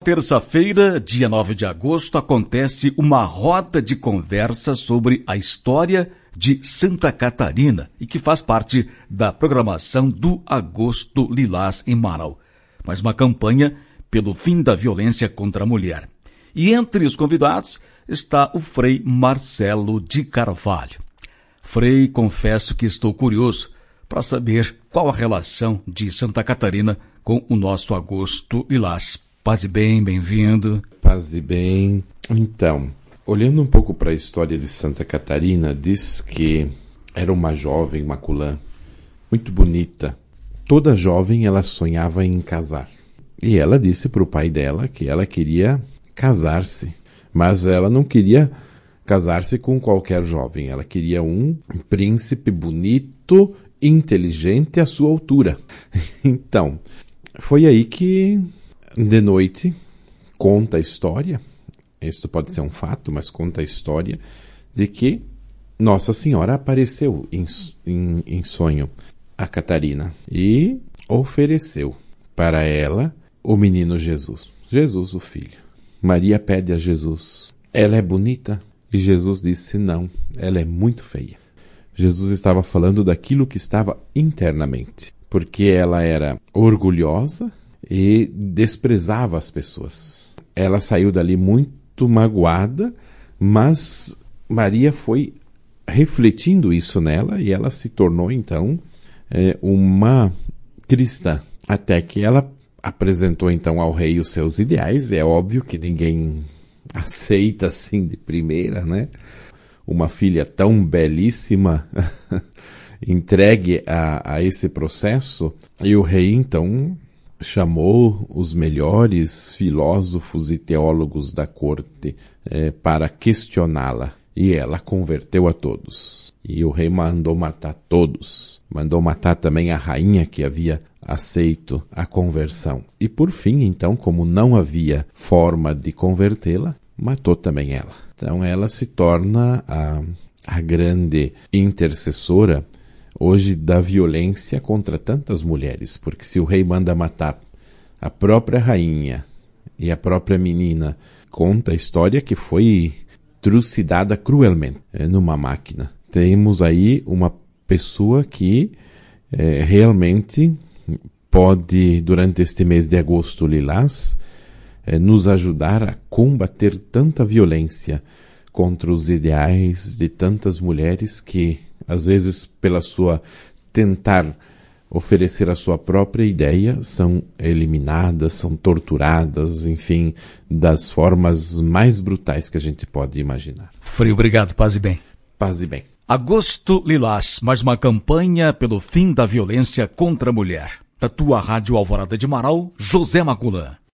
Terça-feira, dia 9 de agosto, acontece uma roda de conversa sobre a história de Santa Catarina e que faz parte da programação do Agosto Lilás em Marau, mas uma campanha pelo fim da violência contra a mulher. E entre os convidados está o Frei Marcelo de Carvalho. Frei, confesso que estou curioso para saber qual a relação de Santa Catarina com o nosso Agosto Lilás. Paz e bem, bem-vindo. Paz e bem. Então, olhando um pouco para a história de Santa Catarina, diz que era uma jovem maculã, muito bonita. Toda jovem ela sonhava em casar. E ela disse para o pai dela que ela queria casar-se, mas ela não queria casar-se com qualquer jovem. Ela queria um príncipe bonito, inteligente à sua altura. Então, foi aí que de noite, conta a história, isso pode ser um fato, mas conta a história de que Nossa Senhora apareceu em sonho a Catarina e ofereceu para ela o menino Jesus, Jesus o Filho. Maria pede a Jesus, ela é bonita? E Jesus disse, não, ela é muito feia. Jesus estava falando daquilo que estava internamente, porque ela era orgulhosa e desprezava as pessoas. Ela saiu dali muito magoada, mas Maria foi refletindo isso nela e ela se tornou então uma cristã. Até que ela apresentou então ao rei os seus ideais. É óbvio que ninguém aceita assim de primeira, né? Uma filha tão belíssima entregue a esse processo. E o rei então chamou os melhores filósofos e teólogos da corte para questioná-la. E ela converteu a todos. E o rei mandou matar todos. Mandou matar também a rainha que havia aceito a conversão. E por fim, então, como não havia forma de convertê-la, matou também ela. Então ela se torna a grande intercessora hoje da violência contra tantas mulheres, porque se o rei manda matar a própria rainha e a própria menina, conta a história que foi trucidada cruelmente numa máquina. Temos aí uma pessoa que realmente pode, durante este mês de agosto lilás, nos ajudar a combater tanta violência contra os ideais de tantas mulheres que às vezes, pela sua tentar oferecer a sua própria ideia, são eliminadas, são torturadas, enfim, das formas mais brutais que a gente pode imaginar. Frei, obrigado. Paz e bem. Paz e bem. Agosto Lilás, mais uma campanha pelo fim da violência contra a mulher. Da tua Rádio Alvorada de Marau, José Maculã.